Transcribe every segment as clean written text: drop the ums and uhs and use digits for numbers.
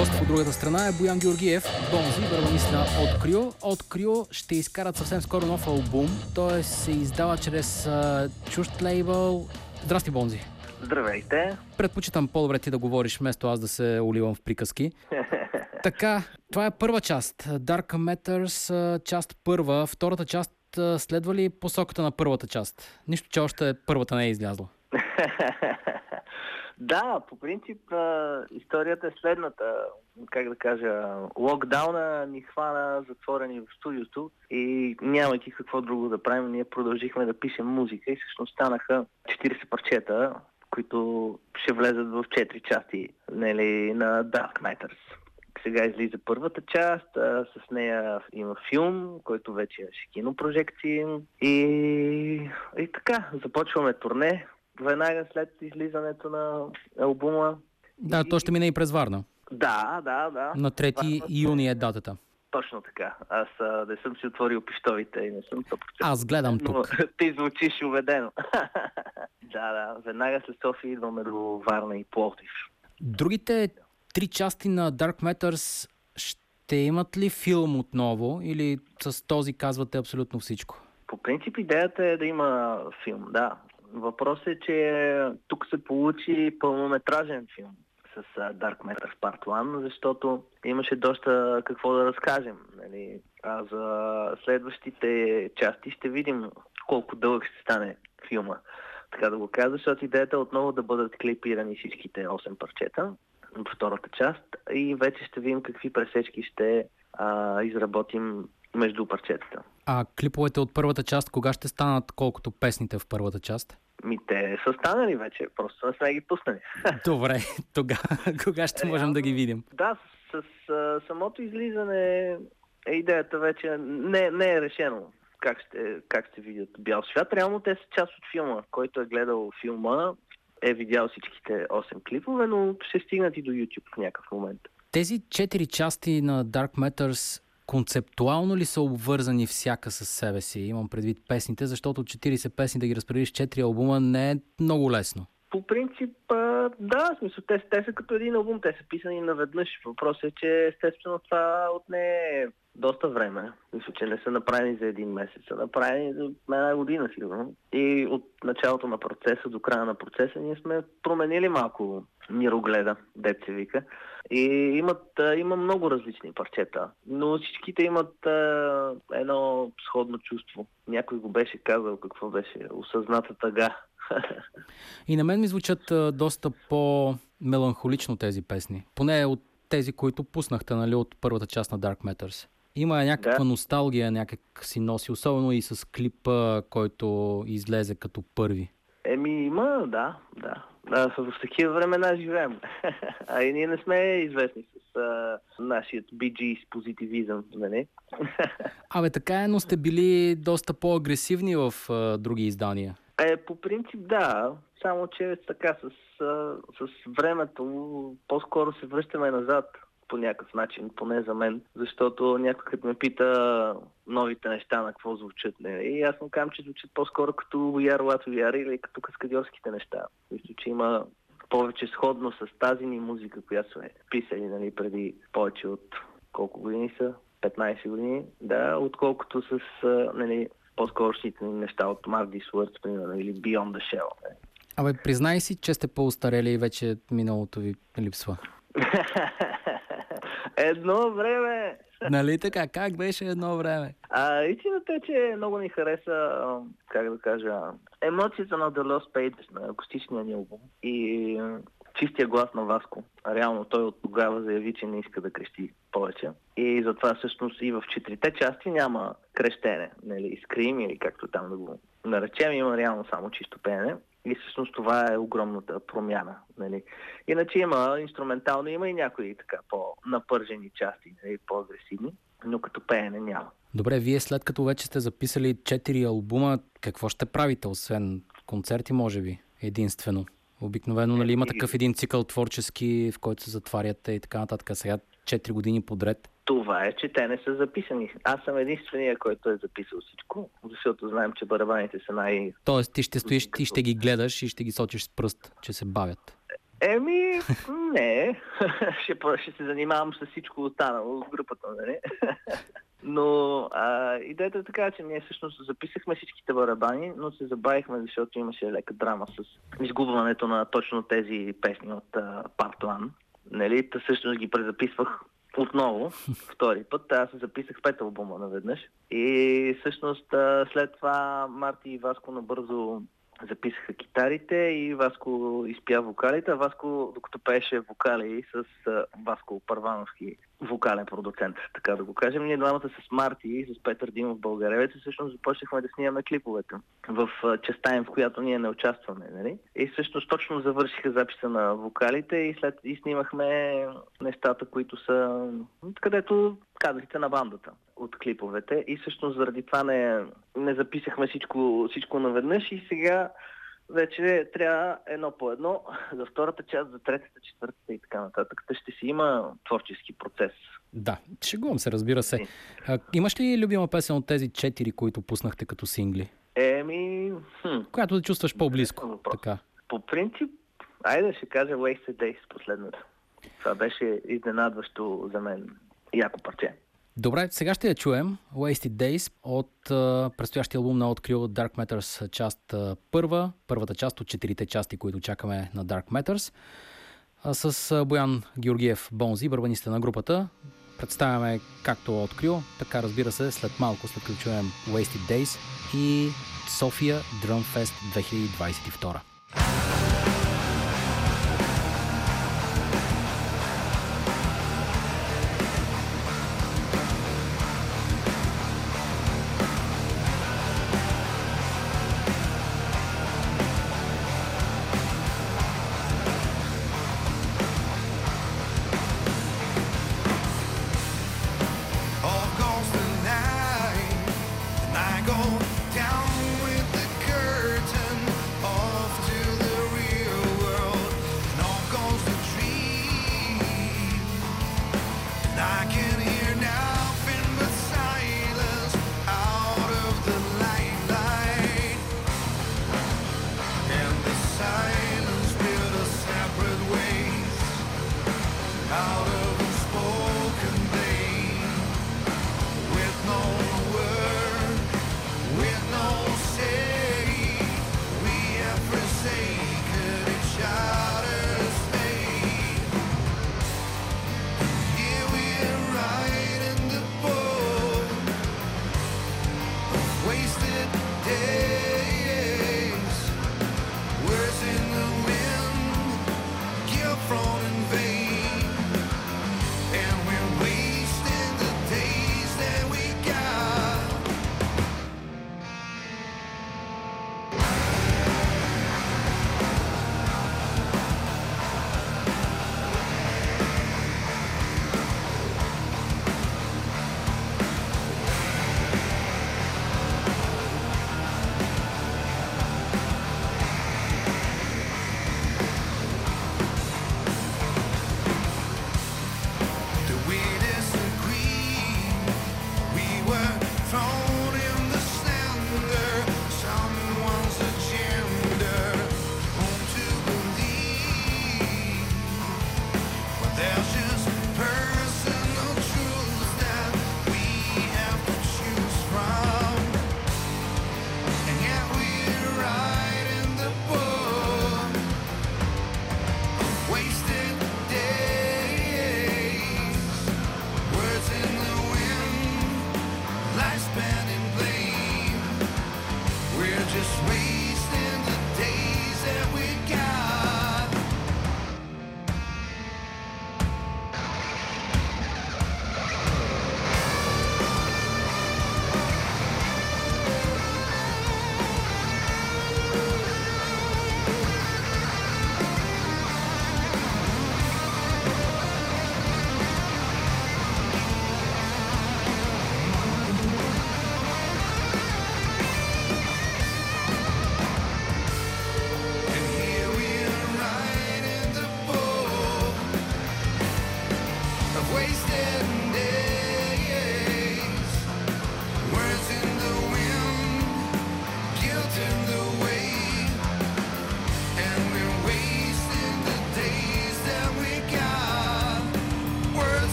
Гост по другата страна е Боян Георгиев, Бонзи, барабанист на От Крио ще изкарат съвсем скоро нов албум. Той се издава чрез чужд лейбъл. Здрасти, Бонзи. Здравейте. Предпочитам по-добре ти да говориш, вместо аз да се уливам в приказки. Така, това е първа част. Dark Matters, част първа. Втората част следва ли посоката на първата част? Нищо, че още първата не е излязла. Да, по принцип историята е следната. Как да кажа, локдауна ни хвана затворени в студиото и нямайки какво друго да правим, ние продължихме да пишем музика и всъщност станаха 40 парчета, които ще влезат в 4 части, нали, на Dark Matters. Сега излиза първата част, с нея има филм, който вече е кинопрожекции и така, започваме турне веднага след излизането на албума. Да, то ще мине и през Варна. Да. На 3 юни е датата. Точно така. Аз не съм си отворил пищовите и не съм 100%. Аз гледам тук. Но ти звучиш убедено. Да. Веднага след София идваме до Варна и Пловдив. Другите 3 части на Dark Matters ще имат ли филм отново или с този казвате абсолютно всичко? По принцип идеята е да има филм, да. Въпросът е, че тук се получи пълнометражен филм с Dark Matters Part 1, защото имаше доста какво да разкажем. Нали? А за следващите части ще видим колко дълъг ще стане филма. Така да го кажа, защото идеята е отново да бъдат клипирани всичките 8 парчета в втората част и вече ще видим какви пресечки ще изработим между парчетата. А клиповете от първата част кога ще станат колкото песните в първата част? Те са станали вече, просто не сме ги пуснали. Добре, кога ще можем да ги видим? Да, с самото излизане идеята вече не е решено как ще видят бял свят. Реално те са част от филма. Който е гледал филма е видял всичките 8 клипове, но ще стигнат и до YouTube в някакъв момент. Тези 4 части на Dark Matters концептуално ли са обвързани всяка със себе си? Имам предвид песните, защото 40 песни да ги разпределиш 4 албума не е много лесно. По принцип, да, в смисъл, те са като един албум, те са писани наведнъж. Въпросът е, че естествено това отне доста време. Мисля, че не са направени за един месец, са направени за една година сигурно. И от началото на процеса до края на процеса ние сме променили малко мирогледа, дет се вика. И има много различни парчета, но всичките имат едно сходно чувство. Някой го беше казал, какво беше, осъзната тъга. И на мен ми звучат доста по-меланхолично тези песни. Поне от тези, които пуснахте, нали, от първата част на Dark Matters. Има някаква носталгия, някак си носи, особено и с клипа, който излезе като първи. Има, да. В такива времена живеем. А и ние не сме известни с нашият BG с позитивизъм, нали? Абе, така е, но сте били доста по-агресивни в други издания. По принцип да, само че така с времето по-скоро се връщаме назад по някакъв начин, поне за мен, защото някой като ме пита новите неща на какво звучат, не? И аз му казвам, че звучат по-скоро като Яро Лато Яри или като каскадьорските неща. Мисля, че има повече сходно с тази ни музика, която сме писали, нали, преди повече от колко години са? 15 години, да, отколкото с нали, по-скорошните неща от Mark Words, примерно, или Beyond the Shell. Не? Абе, признай си, че сте по-устарели и вече миналото ви липсва. Едно време! Нали така? Как беше едно време? Истината е, че много ни хареса, как да кажа, емоцията на The Lost Pages, на акустичния ни албум и чистия глас на Васко. Реално той от тогава заяви, че не иска да крещи повече. И затова всъщност и в 4-те части няма крещене, нали, скрим или както там да го наречем, има реално само чисто пеене. И всъщност това е огромната промяна. Нали. Иначе има инструментално, има и някои така по-напържени части, нали, по-агресивни, но като пеене няма. Добре, вие след като вече сте записали 4 албума, какво ще правите, освен концерти, може би, единствено? Обикновено, нали, има такъв един цикъл творчески, в който се затваряте и така нататък. Сега 4 години подред. Това е, че те не са записани. Аз съм единствения, който е записал всичко, защото знаем, че барабаните са Тоест ти ще стоиш, ти ще ги гледаш и ще ги сочиш с пръст, че се бавят. Не. ще се занимавам с всичко останало в групата, нали? Но идеята е така, че ние всъщност записахме всичките барабани, но се забавихме, защото имаше лека драма с изгубването на точно тези песни от Part 1. Нали? Та всъщност ги презаписвах отново, втори път. Аз записах 5 албума наведнъж. И всъщност след това Марти и Васко набързо записаха китарите и Васко изпя вокалите, а Васко, докато пееше вокали с Васко Първановски, вокален продуцент, така да го кажем, ние двамата с Марти и с Петър Димов Българевец всъщност започнахме да снимаме клиповете в частта им, в която ние не участваме. Нали? И всъщност точно завършиха записа на вокалите и снимахме нещата, които са където кадрите на бандата от клиповете. И всъщност заради това не записахме всичко наведнъж и сега вече трябва едно по едно за втората част, за третата, четвъртата и така нататък. Ще си има творчески процес. Да, шегувам се, разбира се. Имаш ли любима песен от тези 4, които пуснахте като сингли? Която да чувстваш по-близко. Така. По принцип, айде ще кажа Wasted Days последната. Това беше изненадващо за мен яко парче. Добре, сега ще я чуем. Wasted Days от предстоящия албум на Открил Dark Matters част първата част от 4-те части, които чакаме на Dark Matters. С Боян Георгиев Бонзи, барабанистът на групата, представяме както Открил, така разбира се след малко, след като чуем Wasted Days и София Drum Fest 2022.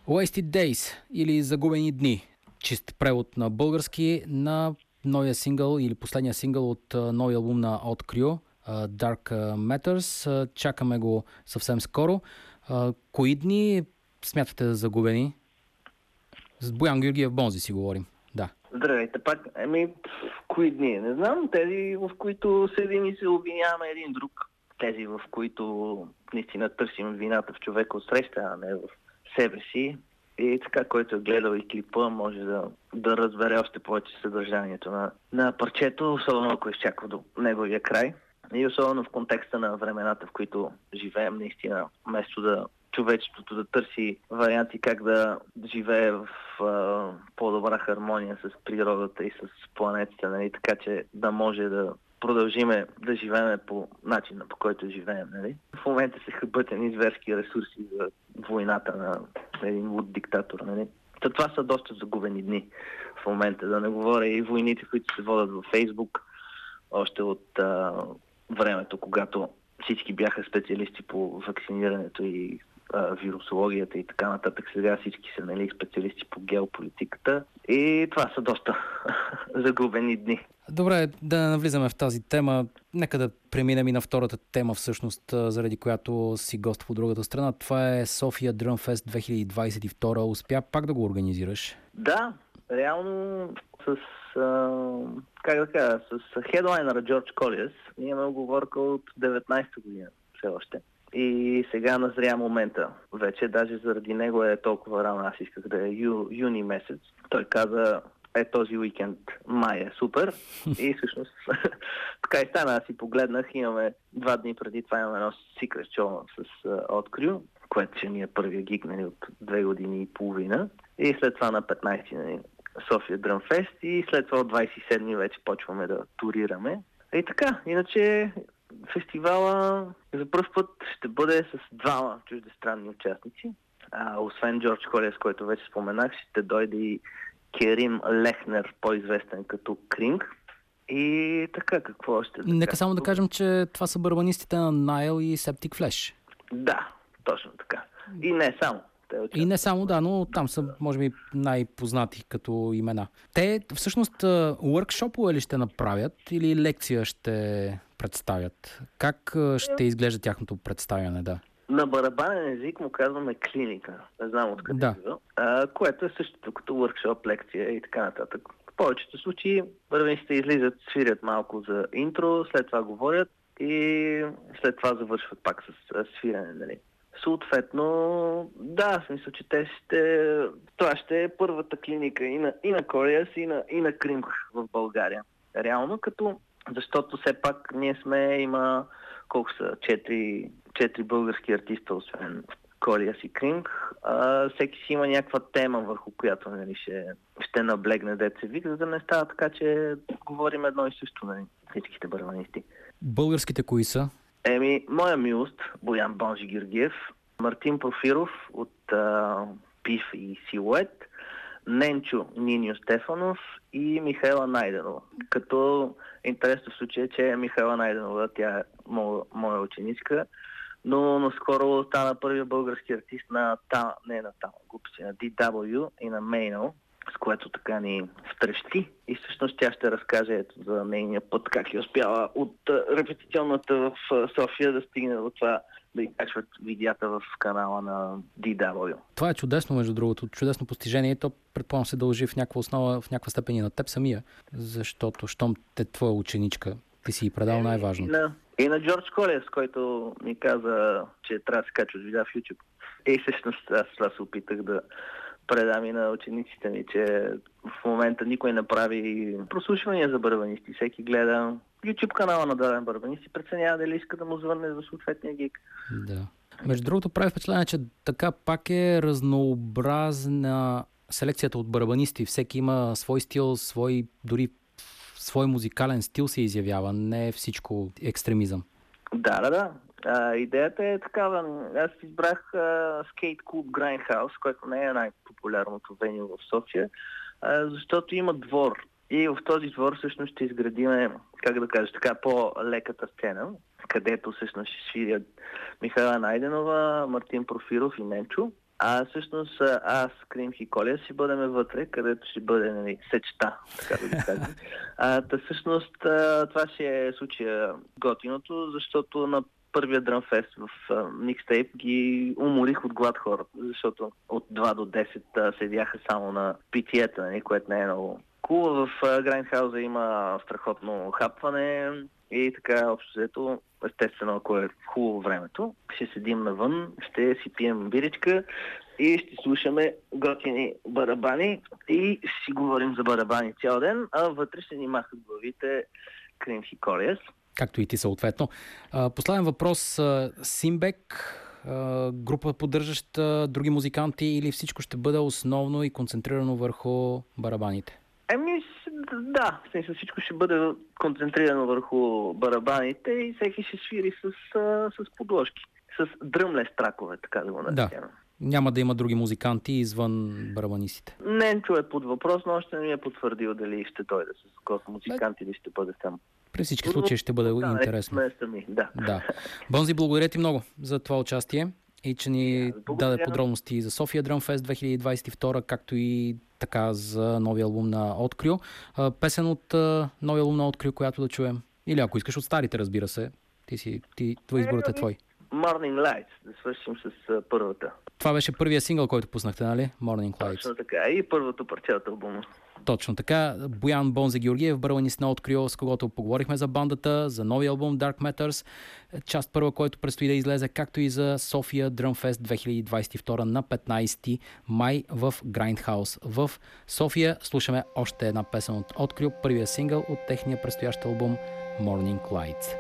Wasted Days или Загубени дни. Чист превод на български на новия сингъл или последния сингъл от новия албум на Odd Crew, Dark Matters. Чакаме го съвсем скоро. Кои дни смятате да загубени? С Боян Георгиев Бонзи си говорим. Да. Здравейте пак. Кои дни? Не знам. Тези, в които седим и се обвиняваме един друг. Тези, в които наистина търсим вината в човека отсреща, а не в себе си. И така, който е гледал и клипа, може да разбере още повече съдържанието на парчето, особено ако изчаква до неговия край. И особено в контекста на времената, в които живеем, наистина, вместо да човечеството да търси варианти как да живее в по-добра хармония с природата и с планетата, нали? Така че да може да продължиме да живеем по начина, по който живеем. Нали? В момента се хъбат едни зверски ресурси за войната на един луд диктатор. Нали? Това са доста загубени дни в момента. Да не говоря и войните, които се водят във Фейсбук, още от времето, когато всички бяха специалисти по вакцинирането и вирусологията и така нататък. Сега всички са, нали, специалисти по геополитиката и това са доста загубени дни. Добре, да не навлизаме в тази тема. Нека да преминем и на втората тема, всъщност, заради която си гост по другата страна. Това е София Drumfest 2022. Успя пак да го организираш? Да, реално с хедлайнера Джордж Колиас ние имаме оговорка от 19-та година все още. И сега назря момента вече, даже заради него е толкова рано, аз исках да е юни месец. Той каза, този уикенд май е супер. И всъщност така и стана, аз си погледнах, имаме 2 дни преди това имаме едно Secret Show с Odd Crew, което ще ни е първия гиг, нали, от 2 години и половина. И след това на 15-ти, нали, София Drumfest и след това от 27-ни вече почваме да турираме. И така, иначе фестивала за пръв път ще бъде с 2 чуждестранни участници. Освен Джордж Колиас, който вече споменах, ще дойде и Керим Лехнер, по-известен като Кринг. И така, какво още? Нека само да кажем, че това са барабанистите на Nile и Septic Flesh. Да, точно така. И не само. И не само, да, но там са, може би, най-познати като имена. Те, всъщност, уъркшопове ли ще направят или лекция ще представят? Как ще изглежда тяхното представяне, да? На барабанен език му казваме клиника. Не знам откъде идва. Което е същото като workshop, лекция и така нататък. В повечето случаи барабанистите излизат, свирят малко за интро, след това говорят и след това завършват пак с свирене, нали. Съответно, да, в смисъл, че това ще е първата клиника и на Колиас, и на Кринг в България. Реално, защото все пак ние има колко са, 4 български артиста, освен Колиас и Кринг. Всеки си има някаква тема, върху която, нали, ще наблегне деца вик, за да не става така, че говорим едно и също, нали, всичките барабанисти. Българските кои са? Моя милост, Боян Бонжи Георгиев, Мартин Профиров от Пиф и Силует, Ненчо Ниньо Стефанов и Михайла Найденова. Като интересно в случая, че Михайла Найденова, тя е моя ученичка, но наскоро стана първият български артист на DW и на Мейно, с което така ни втрещи. И всъщност тя ще разкаже за нейния път, как е успяла от репетиционната в София да стигне до това да и качват видеята в канала на DW. Това е чудесно, между другото. Чудесно постижение и то предполагам се дължи в някаква основа, в някаква степен и на теб самия, защото щом те твоя ученичка, ти си предал най-важното. И на Джордж Колиас, който ми каза, че трябва да се качват видеа в YouTube. И всъщност аз това се опитах да предам и на учениците ми, че в момента никой не прави прослушвания за барабанисти. Всеки гледа YouTube канала на даден барабанист и преценява дали иска да му звънне за съответния гиг. Да. Между другото прави впечатление, че така пак е разнообразна селекцията от барабанисти. Всеки има свой стил, дори свой музикален стил се изявява. Не е всичко екстремизъм. Да. Идеята е такава. Аз избрах скейт клуб Grindhouse, който не е най-популярното веню в София, защото има двор. И в този двор всъщност ще изградиме, как да кажа, така по-леката сцена, където всъщност ще свирят Михайла Найденова, Мартин Профиров и Ненчо. Всъщност аз, Кримх и Коля си бъдем вътре, където ще бъде, нали, сечта, така да го кажем. Всъщност това ще е случая готиното, защото на първия дръмфест в микстейп ги уморих от глад хората, защото от 2 до 10 седяха само на питиета, нали, което не е много cool. В Грайндхауза има страхотно хапване и така общо взето, естествено, ако е хубаво времето, ще седим навън, ще си пием биричка и ще слушаме готини барабани и ще си говорим за барабани цял ден, а вътре ще ни махат главите Кримх и Колиас. Както и ти съответно. Последен въпрос. Симбек, група поддържаща други музиканти или всичко ще бъде основно и концентрирано върху барабаните? Да, в смисъл всичко ще бъде концентрирано върху барабаните и всеки ще свири с подложки, с дръмлес тракове, така да го наречем. Да. Няма да има други музиканти извън барабанистите. Ненчо е под въпрос, но още не ми е потвърдил дали ще дойде с гост музиканти или ще бъде там. При всички случаи ще бъде интересно. Да. Бонзи, благодаря ти много за това участие и че ни даде подробности за София Drumfest 2022, както и така за новия албум на Открил. Песен от новия албум на Открил, която да чуем. Или ако искаш от старите, разбира се. Твой изборът е твой. Morning Lights, да свършим с първата. Това беше първия сингъл, който пуснахте, нали? Morning Lights. Точно така. И първото парче от албума. Точно така. Боян Бонзе Георгиев, барабанист на Открил, с когото поговорихме за бандата, за новия албум Dark Matters, част първа, който предстои да излезе, както и за София Drumfest 2022 на 15 май в Grindhouse в София. Слушаме още една песен от Открил, първия сингъл от техния предстоящ албум Morning Lights.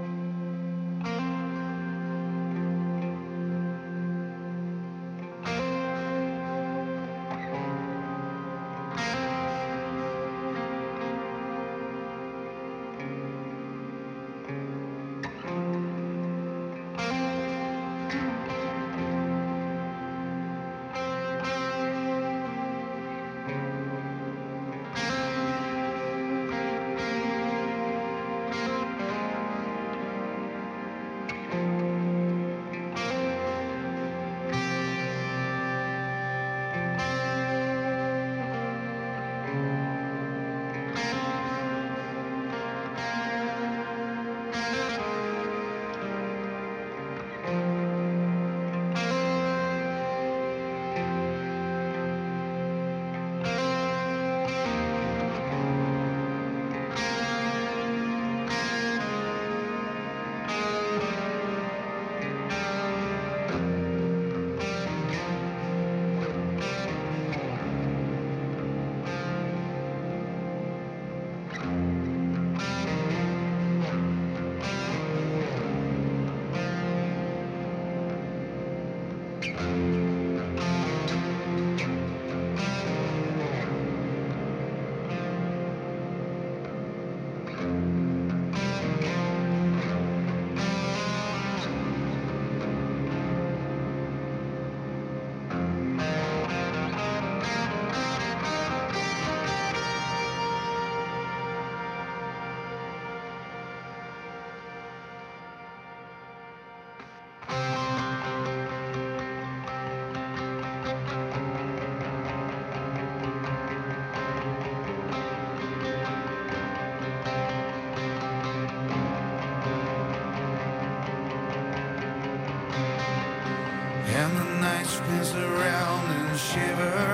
And the night spins around and shiver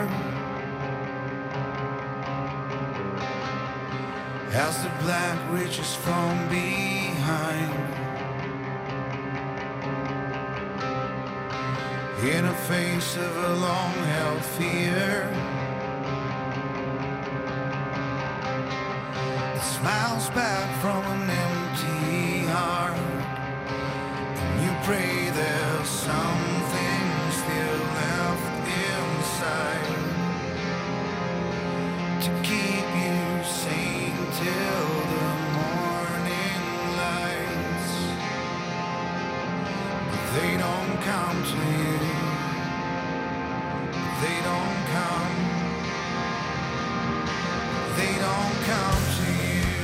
as the black reaches from behind. In the face of a long-held fear, it smiles back from an empty heart, and you pray there's something still left inside to keep you sane till the morning lights. But they don't come to you. They don't come. They don't come to you.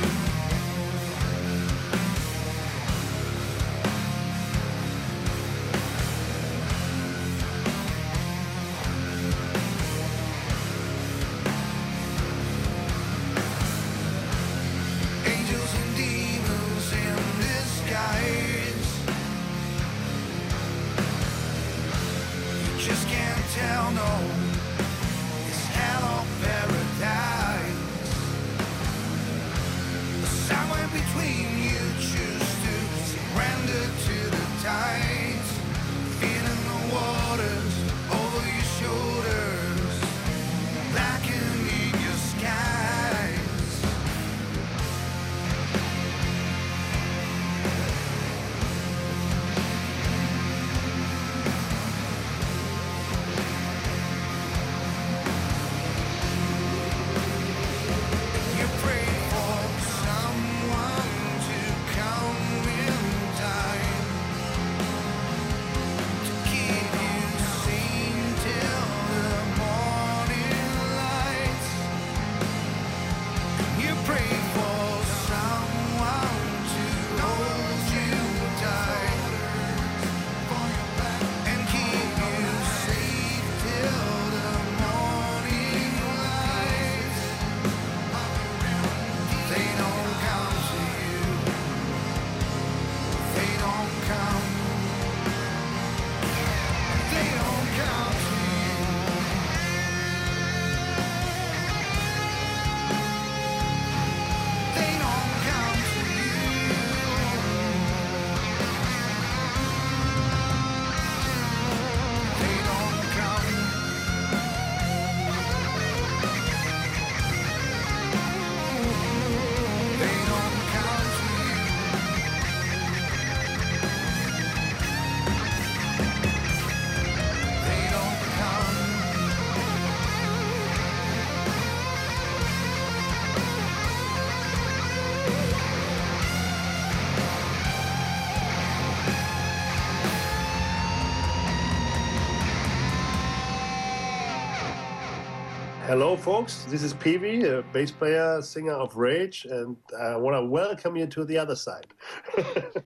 Hello, folks. This is Peavy, a bass player, singer of Rage, and I want to welcome you to the other side.